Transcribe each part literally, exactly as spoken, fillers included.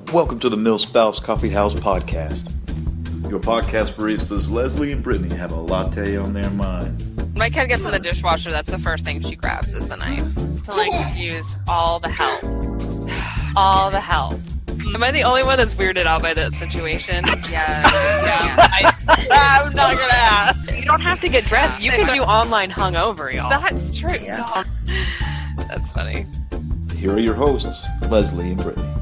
Welcome to the Millspouse Coffee House podcast. Your podcast baristas Leslie and Brittany have a latte on their minds. My kid gets in the dishwasher, that's the first thing she grabs is the knife. To like use all the help. All the help. Am I the only one that's weirded out by that situation? Yeah. Yeah. I, I'm not gonna ask. You don't have to get dressed. You can do online hungover, y'all. That's true. Yeah. That's funny. Here are your hosts, Leslie and Brittany.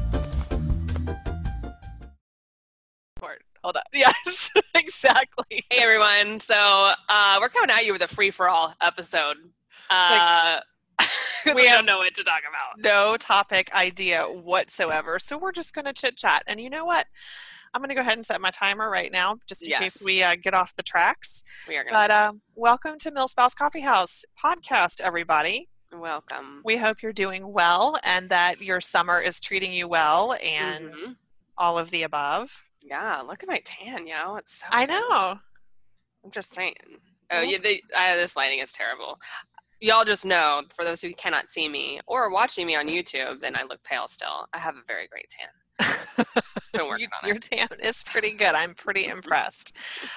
Hold on. Yes, exactly. Hey everyone. So uh, we're coming at you with a free-for-all episode. Uh, Like, we don't know what to talk about. No topic idea whatsoever. So we're just going to chit chat. And you know what? I'm going to go ahead and set my timer right now, just in Yes. case we uh, get off the tracks. We are going But uh, welcome to Millspouse Coffee House podcast, everybody. to welcome. We hope you're doing well and that your summer is treating you well and Mhm. all of the above. Yeah, look at my tan, you know? It's so I good. know. I'm just saying. Oh, yeah, they, I, this lighting is terrible. Y'all just know, for those who cannot see me or are watching me on YouTube, then I look pale still. I have a very great tan. Been working You- on your it. tan is pretty good. I'm pretty impressed.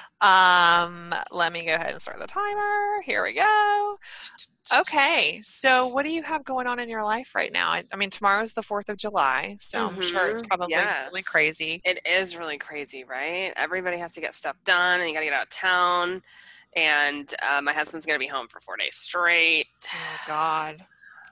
Um, let me go ahead and start the timer. Here we go. Okay, so what do you have going on in your life right now? I, I mean, tomorrow's the fourth of July, so I'm sure it's Mhm, probably yes. really crazy. It is really crazy, right? Everybody has to get stuff done, and you got to get out of town. And uh, my husband's going to be home for four days straight. Oh, God.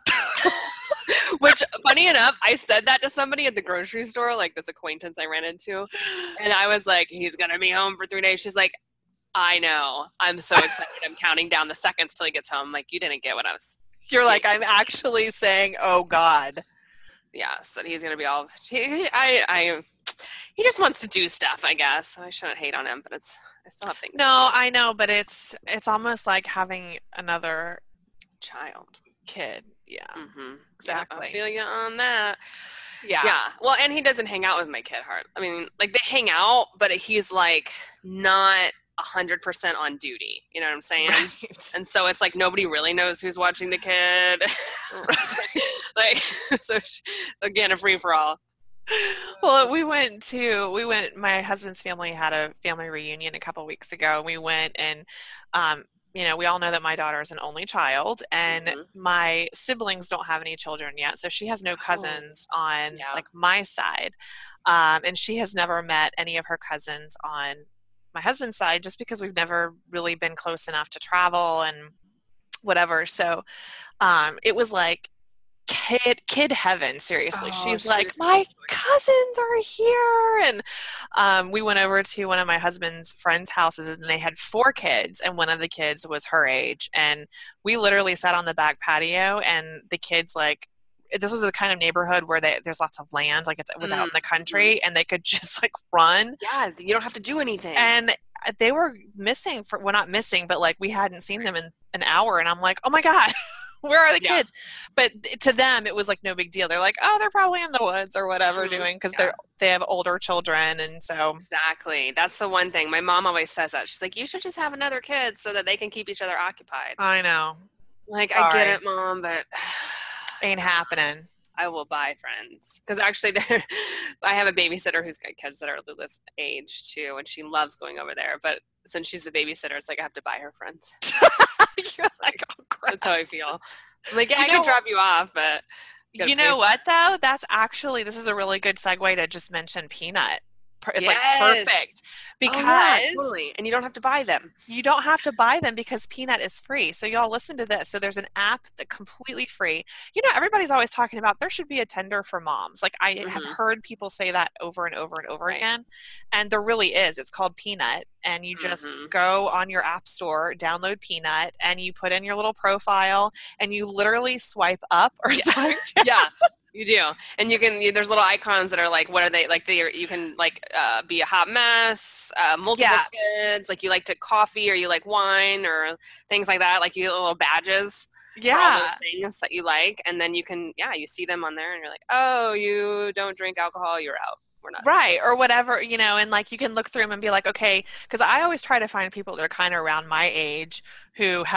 Which, funny enough, I said that to somebody at the grocery store, like this acquaintance I ran into. And I was like, he's going to be home for three days. She's like, I know. I'm so excited. I'm counting down the seconds till he gets home. I'm like, you didn't get what I was. You're like, I'm actually saying, oh, God. Yes, and he's going to be all. He, I, I, he just wants to do stuff, I guess. I shouldn't hate on him, but it's. I still have things. No, I know, but it's it's almost like having another Child. kid. Yeah, Mm-hmm. exactly. I feel you on that. yeah. Yeah. Well, and he doesn't hang out with my kid hard. I mean, like they hang out, but he's like not a hundred percent on duty. You know what I'm saying? Right. And so it's like nobody really knows who's watching the kid. Like, so sh- again, a free for all. Well, we went to we went. My husband's family had a family reunion a couple weeks ago. And we went and, um, you know, we all know that my daughter is an only child, and Mhm. my siblings don't have any children yet, so she has no cousins on Yeah. like my side, um, and she has never met any of her cousins on my husband's side, just because we've never really been close enough to travel and whatever. So, um, it was like. Kid, kid heaven, seriously. Oh, She's she like, was my so sweet. cousins are here. And um, we went over to one of my husband's friends' houses, and they had four kids, and one of the kids was her age. And we literally sat on the back patio, and the kids, like, this was the kind of neighborhood where they, there's lots of land, like it's, it was out in the country, and they could just, like, run. Yeah, you don't have to do anything. And they were missing, for well, not missing, but, like, we hadn't seen them in an hour, and I'm like, oh, my God. Where are the Yeah. kids? But to them, it was like no big deal. They're like, oh, they're probably in the woods or whatever Mhm. doing because Yeah. they're they have older children, and so Exactly. That's the one thing. My mom always says that. She's like, you should just have another kid so that they can keep each other occupied. I know Like, I Sorry. get it, Mom, but ain't happening. I will buy friends. Because actually, there- I have a babysitter who's got kids that are Lula's age, too, and she loves going over there. But since she's the babysitter, it's like I have to buy her friends. You're like, oh, crap. That's how I feel. I'm like, yeah, You I know- can drop you off, but you gotta You pay know for what though? That's actually this is a really good segue to just mention Peanut. Per- It's Yes. like perfect Oh, because yeah, totally. And you don't have to buy them. you don't have to buy them because Peanut is free. So y'all listen to this. So there's an app that completely free. You know, everybody's always talking about there should be a Tinder for moms. Like I have Mhm. heard people say that over and over and over Right. again. And there really is. It's called Peanut. And you just Mhm. go on your app store, download Peanut, and you put in your little profile and you literally swipe up or Yeah. swipe down. Yeah, you do. And you can, you, there's little icons that are like, what are they, like they, you can like uh, be a hot mess, uh, multiple Yeah. kids, like you like to coffee or you like wine or things like that. Like you get little badges for all Yeah. those things that you like. And then you can, yeah, you see them on there and you're like, oh, you don't drink alcohol, you're out. We're not. Right, or whatever, you know, and like you can look through them and be like, okay, because I always try to find people that are kind of around my age who have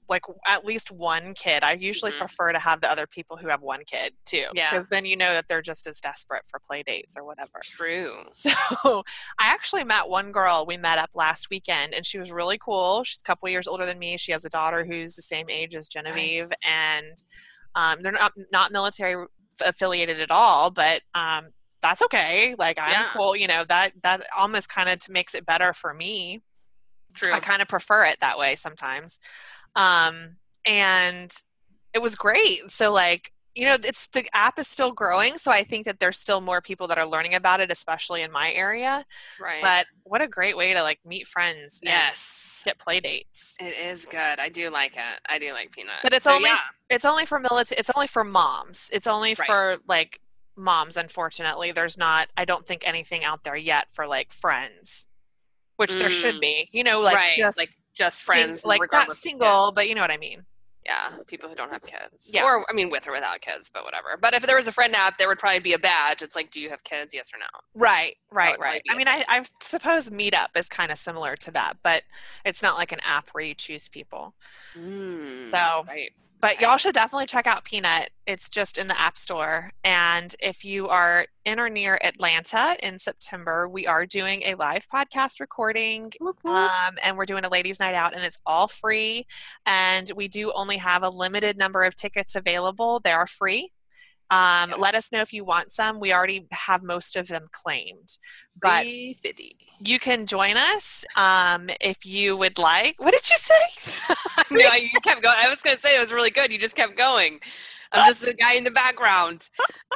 like at least one kid. I usually Mhm. prefer to have the other people who have one kid too. Yeah. Because then you know that they're just as desperate for play dates or whatever. True. So I actually met one girl. We met up last weekend and she was really cool. She's a couple years older than me. She has a daughter who's the same age as Genevieve. Nice. And um, they're not, not military affiliated at all, but um, that's okay. Like I'm Yeah. cool. You know, that, that almost kind of makes it better for me. True. I kind of prefer it that way sometimes. Um, and it was great. So like, you know, it's the app is still growing. So I think that there's still more people that are learning about it, especially in my area. Right. But what a great way to like meet friends. And yes. get play dates. It is good. I do like it. I do like Peanut. But it's So, only yeah. it's only for military. It's only for moms. It's only Right. for like moms. Unfortunately, there's not. I don't think anything out there yet for like friends, which there should Mm. be. You know, like right. just like just things- friends, like not regardless of single, but you know what I mean. kids. Yeah, people who don't have kids. Yeah. Or I mean, with or without kids, but whatever. But if there was a friend app, there would probably be a badge. It's like, do you have kids? Yes or no? Right, right, would probably right. be I a mean, I, I suppose Meetup is kind of similar to that, but it's not like an app where you choose people. Mm, So- right. But y'all should definitely check out Peanut. It's just in the App Store. And if you are in or near Atlanta in September, we are doing a live podcast recording. Um, and we're doing a ladies' night out, and it's all free. And we do only have a limited number of tickets available. They are free. Um, Yes. Let us know if you want some. We already have most of them claimed. But three fifty. you can join us um, if you would like. What did you say? No, you kept going. I was going to say it was really good. You just kept going. I'm just the guy in the background.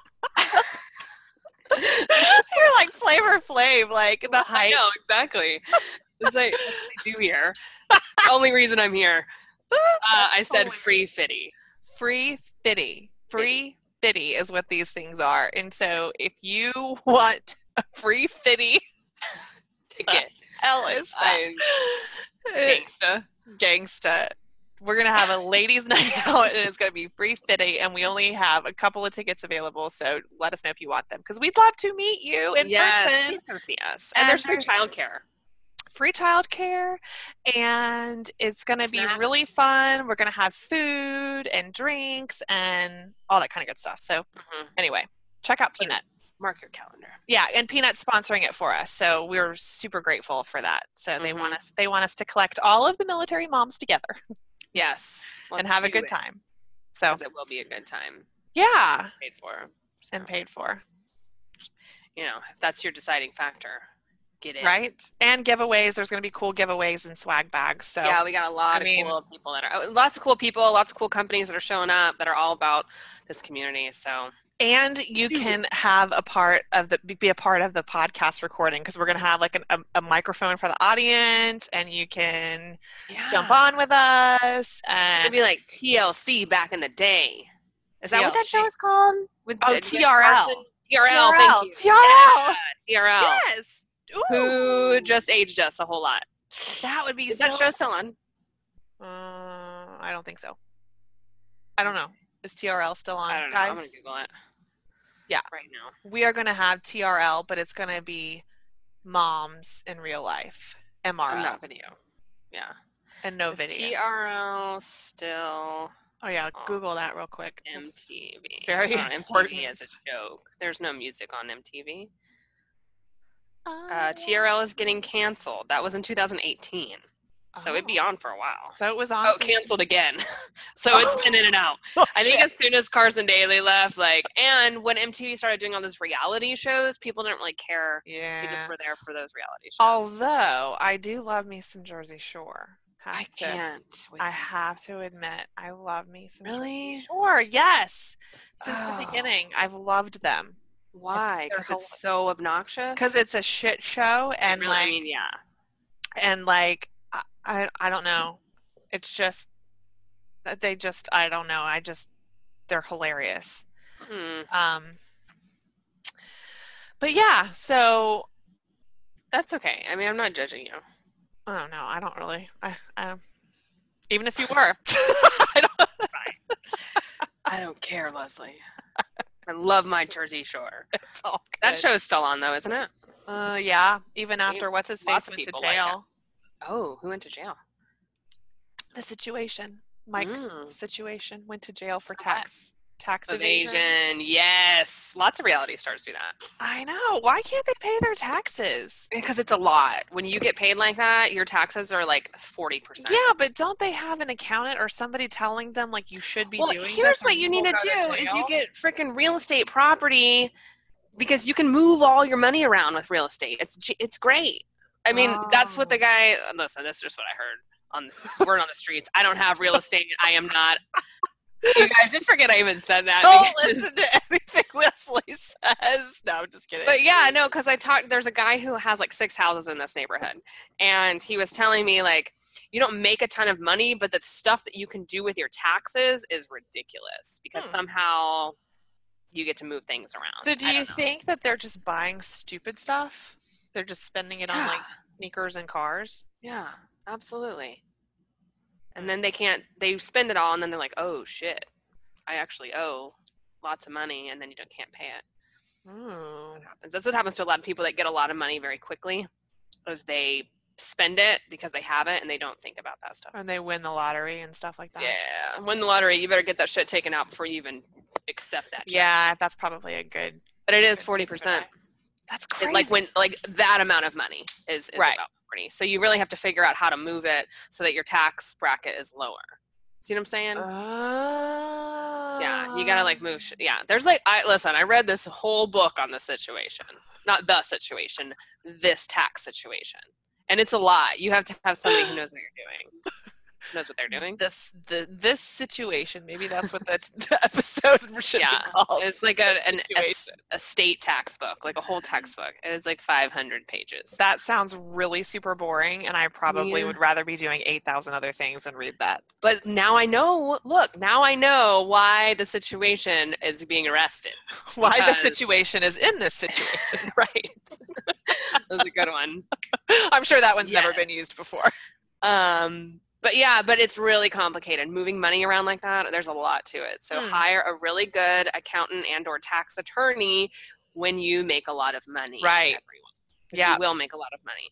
You're like Flavor Flav, like the I hype. know, exactly. It's like, that's what I do here. The only reason I'm here. Uh, I said That's free fitty. Free fitty. Free fitty is what these things are. And so if you want a free fitty, Ticket. hell is that? I'm gangsta. Gangsta. We're going to have a ladies' night out, and it's going to be free fitty, and we only have a couple of tickets available, so let us know if you want them, because we'd love to meet you in Yes, person. please come see us. And, And there's free there's- childcare. Free childcare, and it's going to be Snacks. really fun. We're going to have food and drinks and all that kind of good stuff. So Mhm. anyway, check out Put it- Peanut. Mark your calendar. Yeah, and Peanut's sponsoring it for us, so we're super grateful for that. So they Mhm. want us they want us to collect all of the military moms together Yes. and let's have a do good it, time. So 'cause it will be a good time. yeah, Paid for. and So, paid for, You know, if that's your deciding factor, get in. right? And giveaways. There's going to be cool giveaways and swag bags. So Yeah, we got a lot I of mean- cool people that are, lots of cool people, lots of cool companies that are showing up that are all about this community. So and you Do it. can have a part of the be a part of the podcast recording, because we're going to have like an, a, a microphone for the audience, and you can yeah. jump on with us. It's And gonna be like T L C back in the day. Is that what that T L C. show is called? With Oh, with T R L. Carson? T R L. Thank you. T R L. Yeah, T R L. Yes. Ooh. Who just aged us a whole lot. That would be Is so. that show still on? Uh, I don't think so. I don't know. Is T R L still on, I don't know. guys? I'm gonna Google it. Yeah. Right now. We are going to have T R L, but it's going to be moms in real life. M R I'm L. not video. Yeah. And no Is video. T R L still Oh, yeah. on Google that real quick. M It's- T V? it's very Oh, M T V important. is a joke. There's no music on M T V. Oh. Uh, T R L is getting canceled. That was in two thousand eighteen. So it'd be on for a while. So it was on. Oh, for- canceled again. So it's been in and out. Oh, I think shit. as soon as Carson Daly left, like, and when M T V started doing all those reality shows, people didn't really care. They Yeah. just were there for those reality shows. Although I do love me some Jersey Shore. Have I to- can't. with I you. have to admit, I love me some Really? Jersey Shore. Yes. Since Oh. the beginning, I've loved them Why? They're Because it's so obnoxious. because it's a shit show, It and really, like, I mean, yeah. and like, I, I, I don't know. It's just that they just, I don't know. I just, they're hilarious. Hmm. Um, but yeah, so That's okay. I mean, I'm not judging you. I don't know. I don't really. I, I even if you were, I don't. I don't care, Leslie. I love my Jersey Shore. It's all good. That show's still on, though, isn't it? Uh, yeah. Even See, after what's his lots face of went to people like jail. Oh, who went to jail? The situation Mike Mm. situation, went to jail for tax tax Evasion. evasion. Yes. Lots of reality stars do that. I know. Why can't they pay their taxes? Because it's a lot. When you get paid like that, your taxes are like forty percent. Yeah, but don't they have an accountant or somebody telling them like you should be Well, doing here's this or what you need will to go do is you jail? get freaking real estate property because you can move all your money around with real estate. It's g- it's great. I mean, that's what the Oh. guy, listen, this is just what I heard on the word on the streets. I don't have real estate. I am not. You guys just forget I even said that. Don't because- listen to anything Leslie says. No, I'm just kidding. But yeah, no, because I talked, there's a guy who has like six houses in this neighborhood. And he was telling me, like, you don't make a ton of money, but the stuff that you can do with your taxes is ridiculous because Hmm. somehow you get to move things around. So do I you don't know. think that they're just buying stupid stuff? They're just spending it on like Yeah. sneakers and cars? Yeah, absolutely. And then they can't, they spend it all and then they're like, oh shit, I actually owe lots of money and then you don't, can't pay it. Ooh. That happens. That's what happens to a lot of people that get a lot of money very quickly is they spend it because they have it and they don't think about that stuff. And they win the lottery and stuff like that. Yeah, win the lottery, you better get that shit taken out before you even accept that check. Yeah, that's probably a good. But it is good forty piece of percent. advice. That's It, crazy. like when like that amount of money is, is Right. about forty. So you really have to figure out how to move it so that your tax bracket is lower. See what I'm saying? Oh. Yeah, you gotta like move. Sh- yeah, there's like I listen. I read this whole book on the situation, not the situation, this tax situation, and it's a lot. You have to have somebody who knows what you're doing, knows what they're doing. This the this situation. Maybe that's what the, the episode should Yeah, be called. it's like a an Situation. a, a state tax book, like a whole textbook. It's like five hundred pages. That sounds really super boring, and I probably Yeah. would rather be doing eight thousand other things than read that. But now I know. Look, now I know why the situation is being arrested. Why the Because- situation is in this situation. Right. That was a good one. I'm sure that one's never Yes. been used before. Um, but yeah, but it's really complicated. Moving money around like that, there's a lot to it. So Hmm. hire a really good accountant and or tax attorney when you make a lot of money. Right. Everyone. 'Cause Yeah. You will make a lot of money.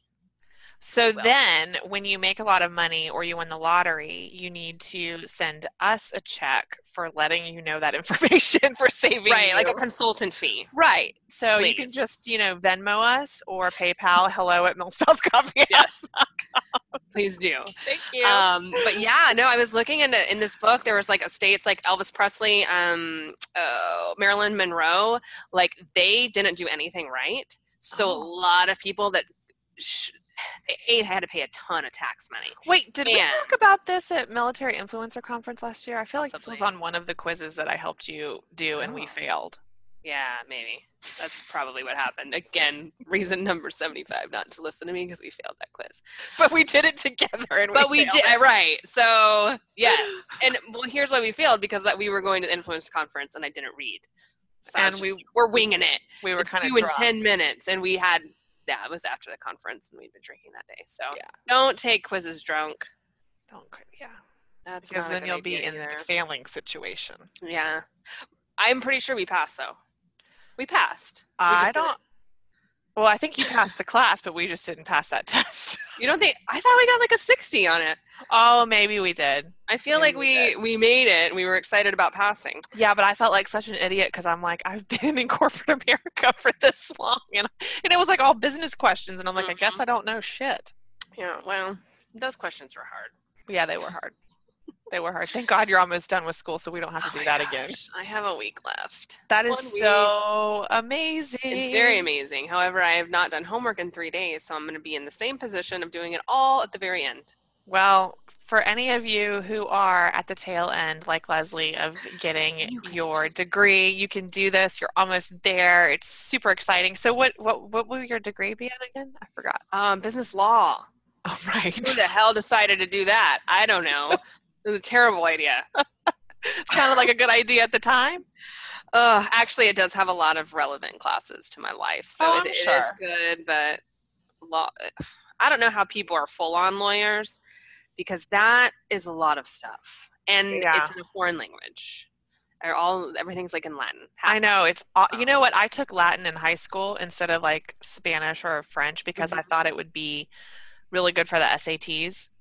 So Well. then, when you make a lot of money or you win the lottery, you need to send us a check for letting you know that information for saving Right, like you. a consultant fee. Right. So you can Please. just, you know, Venmo us or PayPal hello at Millspell's Coffee House. Yes. Please do. Thank you. Um, but yeah, no, I was looking into in this book. There was like a states like Elvis Presley, um, uh, Marilyn Monroe, like they didn't do anything right. So Oh. a lot of people that sh- they had to pay a ton of tax money. Wait, did we man. talk about this at Military Influencer Conference last year? I feel like this was Possibly. on one of the quizzes that I helped you do and we Oh. failed. Yeah, maybe that's probably what happened. Again, reason number seventy-five not to listen to me because we failed that quiz. But we did it together and But we we failed did it. right. So yes, and well, here's why we failed because that we were going to the influence conference and I didn't read. So And and we we- we're winging it. We were It's kind of due in drunk. ten minutes, and we had yeah, it was after the conference, and we'd been drinking that day. So Yeah. don't take quizzes drunk. Don't quit, yeah. That's Because not a then good you'll be idea in either. the failing situation. Yeah, I'm pretty sure we passed though. We passed. We I just don't. Well, I think you passed the class, but we just didn't pass that test. didn't- You don't think? I thought we got like a sixty on it. Oh, maybe we did. I feel Maybe like we we did. we made it, and we were excited about passing. Yeah, but I felt like such an idiot because I'm like, I've been in corporate America for this long, and and it was like all business questions, and I'm like, I guess I don't know shit. Yeah. Well, those questions were hard. Yeah, they were hard. They were hard. Thank God you're almost done with school, so we don't have to Oh do my that again. gosh, I have a week left. That is One week. so amazing. It's very amazing. However, I have not done homework in three days, so I'm going to be in the same position of doing it all at the very end. Well, for any of you who are at the tail end, like Leslie, of getting You can your do degree, you can do this. You're almost there. It's super exciting. So, what what what will your degree be in again? I forgot. Um, business law. Oh, right. Who the hell decided to do that? I don't know. It was a terrible idea. Sounded like a good idea at the time. Uh, actually, it does have a lot of relevant classes to my life, so Oh, it, I'm it sure. is good. But law, I don't know how people are full-on lawyers because that is a lot of stuff, and Yeah. it's in a foreign language. Or all everything's like in Latin. Half I know it's. aw- You know what? I took Latin in high school instead of like Spanish or French because I Mhm. thought it would be really good for the S A Ts.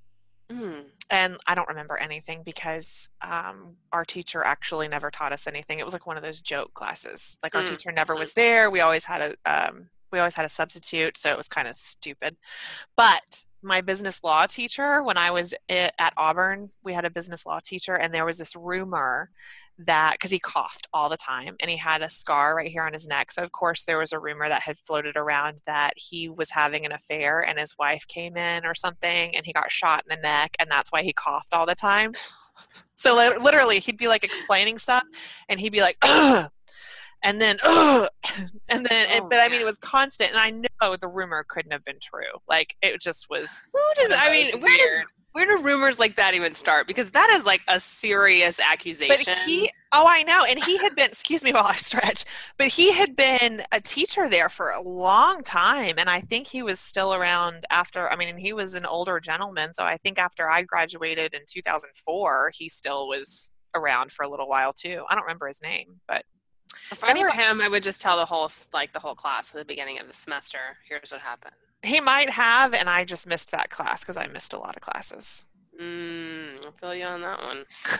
Mm. And I don't remember anything because um, our teacher actually never taught us anything. It was like one of those joke classes. Like our Mm. teacher never was there. We always had a um, we always had a substitute, so it was kind of stupid. But my business law teacher, when I was i- at Auburn, we had a business law teacher, and there was this rumor that because he coughed all the time and he had a scar right here on his neck. So of course there was a rumor that had floated around that he was having an affair and his wife came in or something and he got shot in the neck and that's why he coughed all the time. So li- literally he'd be like explaining stuff and he'd be like, ugh, and then, ugh, and then, and, Oh, but I mean, man. it was constant and I know the rumor couldn't have been true. Like it just was. Who does? one of I mean, those where weird- does where do rumors like that even start? Because that is like a serious accusation. But he, oh, I know. And he had been, excuse me while I stretch, but he had been a teacher there for a long time. And I think he was still around after, I mean, he was an older gentleman. So I think after I graduated in two thousand four, he still was around for a little while too. I don't remember his name, but. If I were Anyway. him, I would just tell the whole like the whole class at the beginning of the semester. Here's what happened. He might have, and I just missed that class because I missed a lot of classes. Mm, I feel you on that one.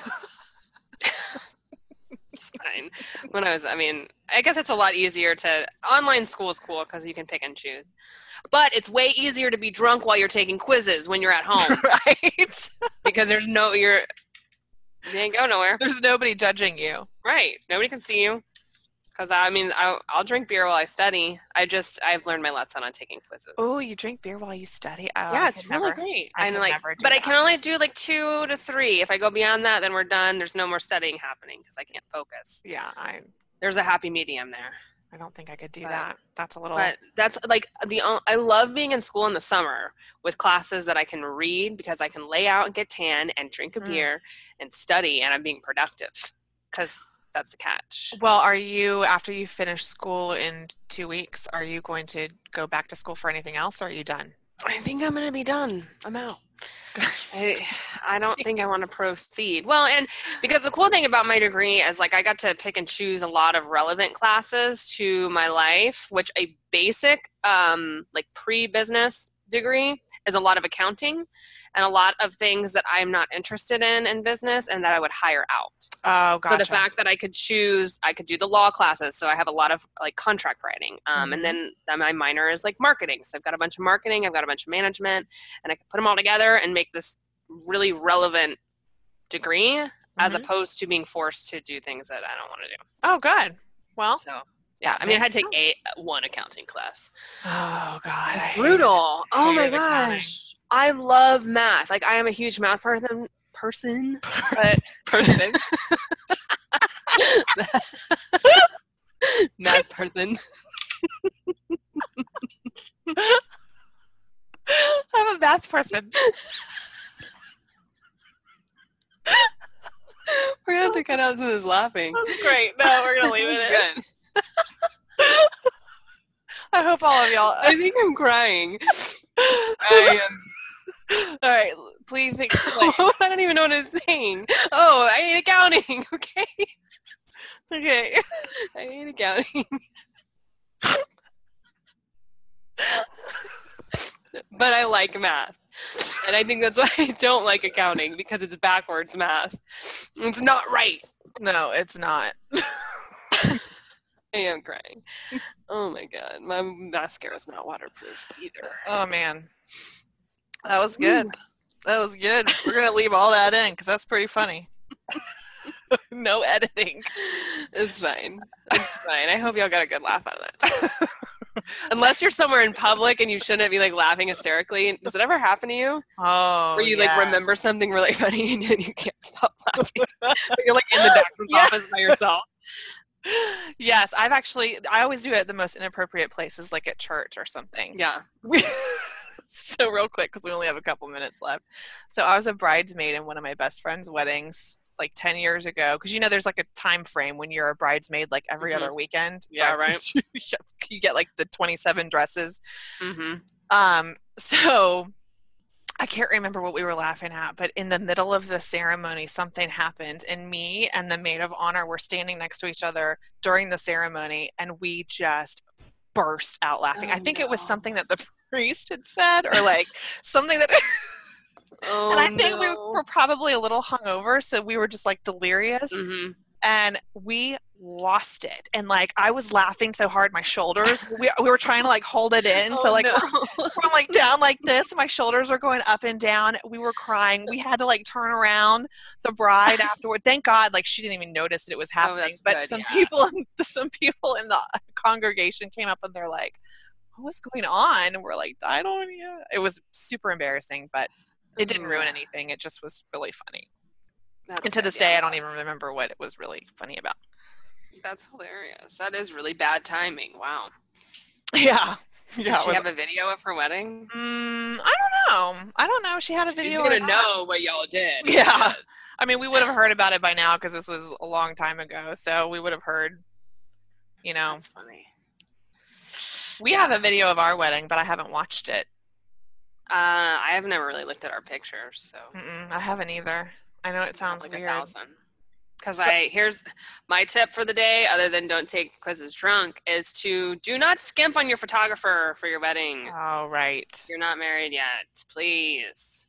It's fine. When I was, I mean, I guess it's a lot easier to online school is cool because you can pick and choose. But it's way easier to be drunk while you're taking quizzes when you're at home Right? because there's no you're you ain't go nowhere. There's nobody judging you. Right. Nobody can see you. Because, I mean, I'll, I'll drink beer while I study. I just, I've learned my lesson on taking quizzes. Oh, you drink beer while you study? Oh, yeah, I it's could really never- great. I And could like, never do but I that. can only do like two to three. If I go beyond that, then we're done. There's no more studying happening because I can't focus. Yeah, I There's a happy medium there. I don't think I could do But- that. That's a little. But that's like the o- I love being in school in the summer with classes that I can read because I can lay out and get tan and drink a Mm. beer and study and I'm being productive because that's the catch. Well, are you, after you finish school in two weeks, are you going to go back to school for anything else, or are you done? I think I'm going to be done. I'm out. I, I don't think I want to proceed. Well, and because the cool thing about my degree is like I got to pick and choose a lot of relevant classes to my life, which a basic um, like pre-business degree is a lot of accounting and a lot of things that I'm not interested in in business and that I would hire out. Oh, gotcha. So the fact that I could choose, I could do the law classes. So I have a lot of like contract writing. Um, Mhm. And then uh, my minor is like marketing. So I've got a bunch of marketing, I've got a bunch of management, and I can put them all together and make this really relevant degree as Mhm. opposed to being forced to do things that I don't want to do. Oh, good. Well, So yeah, I mean, I had to take makes a one accounting class. oh, God. I It's hate brutal. Oh my hated accounting. gosh. I love math. Like I am a huge math person person. But person. math person. I'm a math person. We're gonna have to cut out some of this laughing. That's great. No, we're going to leave it in. Good. I hope all of y'all. I think I'm crying. I am. All right, please explain. I don't even know what I'm saying. Oh, I hate accounting. Okay. Okay. I hate accounting. But I like math. And I think that's why I don't like accounting, because it's backwards math. It's not right. No, it's not. I am crying. Oh my god. My mascara is not waterproof either. Oh, man. That was good. That was good. We're going to leave all that in because that's pretty funny. No editing. It's fine. It's fine. I hope y'all got a good laugh out of that. Unless you're somewhere in public and you shouldn't be like laughing hysterically. Does it ever happen to you? Oh, Where you yeah. like remember something really funny and then you can't stop laughing? You're like in the doctor's Yeah. office by yourself. Yes, I've actually, I always do it at the most inappropriate places, like at church or something. Yeah. So real quick, because we only have a couple minutes left. So I was a bridesmaid in one of my best friend's weddings like ten years ago, because you know there's like a time frame when you're a bridesmaid, like every Mhm. other weekend. Yeah, Bridesmaids- you get like the twenty-seven dresses. Mm-hmm. Um, so I can't remember what we were laughing at, but in the middle of the ceremony, something happened, and me and the maid of honor were standing next to each other during the ceremony, and we just burst out laughing. Oh, I think it was no. something that the priest had said, or like something that Oh, and I think we no. were probably a little hungover, so we were just like delirious. Mm-hmm. And we lost it. And like I was laughing so hard, my shoulders, we, we were trying to like hold it in. Oh, so like no. we're, we're like down like this. My shoulders are going up and down. We were crying. We had to like turn around the bride afterward. Thank God, like she didn't even notice that it was happening. Oh, that's but good, some yeah. people, some people in the congregation came up and they're like, "What's going on?" And we're like, "I don't know." It was super embarrassing, but it didn't ruin anything. It just was really funny. That's And to good, this yeah. day, I don't even remember what it was really funny about. That's hilarious. That is really bad timing. Wow. Yeah. Did Yeah. she was, have a video of her wedding? mm, I don't know. I don't know. She had a video. She's or gonna not. know what y'all did. Yeah. I mean, we would have heard about it by now because this was a long time ago. So we would have heard, you know. That's funny. We have a video of our wedding, but I haven't watched it. Uh, I have never really looked at our pictures, so Mm-mm, I haven't either. I know it sounds like weird. a thousand. Because I here's my tip for the day, other than don't take quizzes drunk, is to do not skimp on your photographer for your wedding. Oh, right. You're not married yet, please.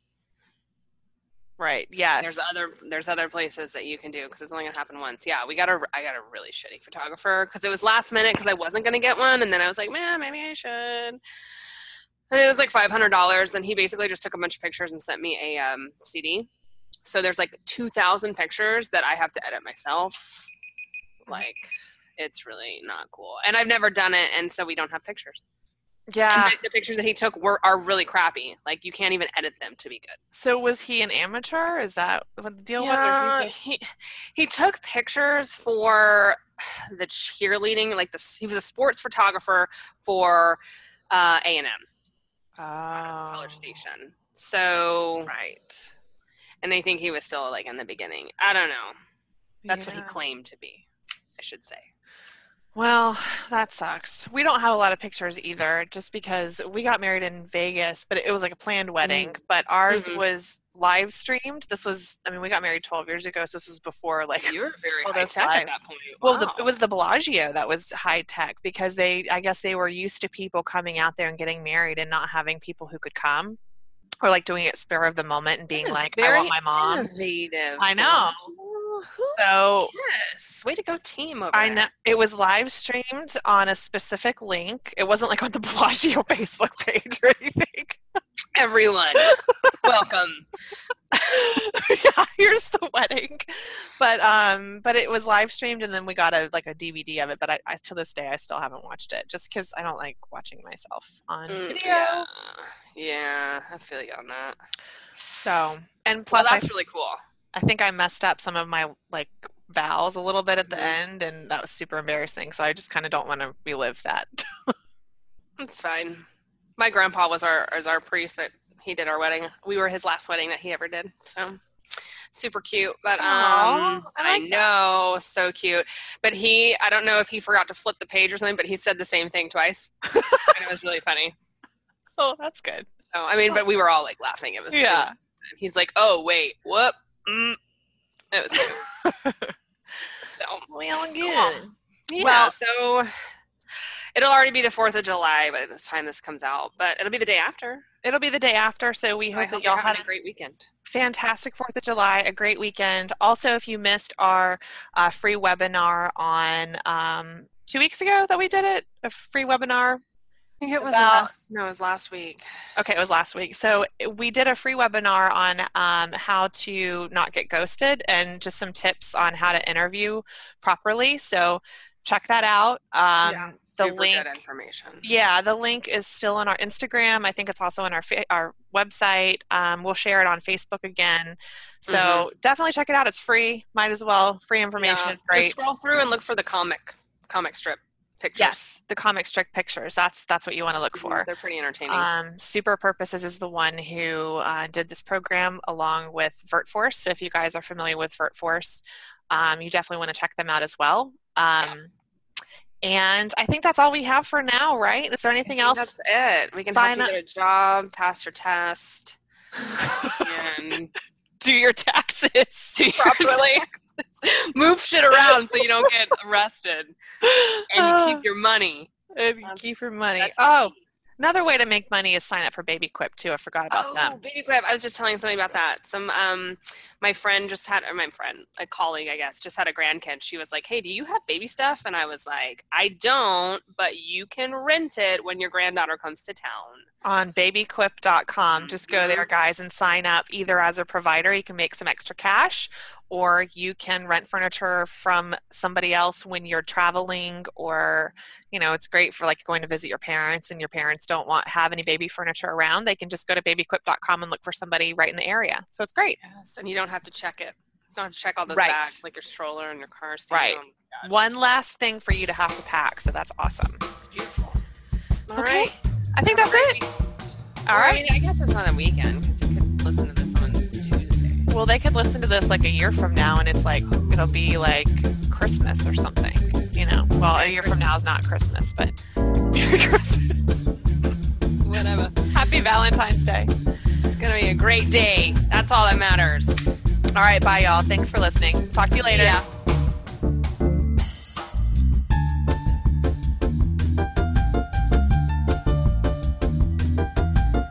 Right. Yes. There's other there's other places that you can do because it's only gonna happen once. Yeah, we got a I got a really shitty photographer because it was last minute because I wasn't gonna get one, and then I was like, man, maybe I should. And it was like five hundred dollars, and he basically just took a bunch of pictures and sent me a um, C D. So there's like two thousand pictures that I have to edit myself. Like, it's really not cool. And I've never done it, and so we don't have pictures. Yeah. And the, the pictures that he took were are really crappy. Like, you can't even edit them to be good. So was he an amateur? Is that what the deal Yeah, was? Or he just... he, he took pictures for the cheerleading. Like, the, he was a sports photographer for uh, A and M. Oh. College Station. So, Right. and I think he was still like in the beginning. I don't know. That's Yeah. what he claimed to be, I should say. Well, that sucks. We don't have a lot of pictures either, just because we got married in Vegas, but it was like a planned wedding. Mm-hmm. But ours Mhm. was live streamed. This was, I mean, we got married twelve years ago, so this was before like. You were very all high this tech live. at that point. Well, Wow. the, it was the Bellagio that was high tech because they, I guess, they were used to people coming out there and getting married and not having people who could come, or like doing it spur of the moment and being That is like, "I very want my mom." innovative. I know. Who So Yes, way to go, team over I there. know it was live streamed on a specific link. It wasn't like on the Bellagio Facebook page or anything. Everyone, welcome. Yeah, here's the wedding. But um, but it was live streamed, and then we got a like a D V D of it. But I, I to this day I still haven't watched it, just because I don't like watching myself on Mm, video. yeah. yeah, I feel you on that. So and Well, plus I, that's really cool. I think I messed up some of my like vows a little bit at the Mhm. end, and that was super embarrassing. So I just kind of don't want to relive that. It's fine. My grandpa was our was our priest that he did our wedding. We were his last wedding that he ever did. So super cute. But um Aw, I I, like know, so cute. But he I don't know if he forgot to flip the page or something, but he said the same thing twice. And it was really funny. Oh, that's good. So I mean, but we were all like laughing. It was it Yeah. was- he's like, oh wait, whoop. Mm. It was cute. So Well, Cool. good. yeah, Well- so it'll already be the fourth of July by this time this comes out, but it'll be the day after. It'll be the day after, so we So I hope hope that y'all you're had having a a great weekend. fantastic fourth of July, a great weekend. Also, if you missed our uh, free webinar on um, two weeks ago that we did it, a free webinar. I think it was About- last, no, it was last week. Okay, it was last week. So we did a free webinar on um, how to not get ghosted and just some tips on how to interview properly. So check that out. Um, yeah, the super link. good information. Yeah, the link is still on our Instagram. I think it's also on our fa- our website. Um, we'll share it on Facebook again. So Mm-hmm. definitely check it out. It's free. Might as well. Free information Yeah, is great. Just scroll through and look for the comic comic strip pictures. Yes, the comic strip pictures. That's that's what you want to look Mhm, for. They're pretty entertaining. Um, Super Purposes is the one who uh, did this program along with VertForce. So if you guys are familiar with VertForce, um, you definitely want to check them out as well. Um, And I think that's all we have for now, right? Is there anything else? That's it. We can Sign help you up- get a job, pass your test, and Do your taxes do your properly. taxes. Move shit around so you don't get arrested, and you Uh, keep your money. and That's- keep your money. that's the Oh, key. Another way to make money is sign up for BabyQuip too. I forgot about oh, them. BabyQuip. I was just telling somebody about that. Some, um, my friend just had, or my friend, a colleague, I guess, just had a grandkid. She was like, hey, do you have baby stuff? And I was like, I don't, but you can rent it when your granddaughter comes to town. On baby quip dot com. Just go there, guys, and sign up either as a provider. You can make some extra cash, or you can rent furniture from somebody else when you're traveling, or, you know, it's great for like going to visit your parents and your parents don't want have any baby furniture around. They can just go to baby quip dot com and look for somebody right in the area. So it's great. Yes, and you don't have to check it. You don't have to check all those Right. bags, like your stroller and your car seat. Right. Oh my gosh. One last thing for you to have to pack, so that's awesome. It's beautiful. All Okay. right. I think Have that's a it. great week. All Or, right. I mean, I guess it's not a weekend because you could listen to this on Tuesday. Well, they could listen to this like a year from now, and it's like it'll be like Christmas or something. You know, well, a year from now is not Christmas, but Merry Christmas. Whatever. Happy Valentine's Day. It's going to be a great day. That's all that matters. All right, bye, y'all. Thanks for listening. Talk to you later. Yeah.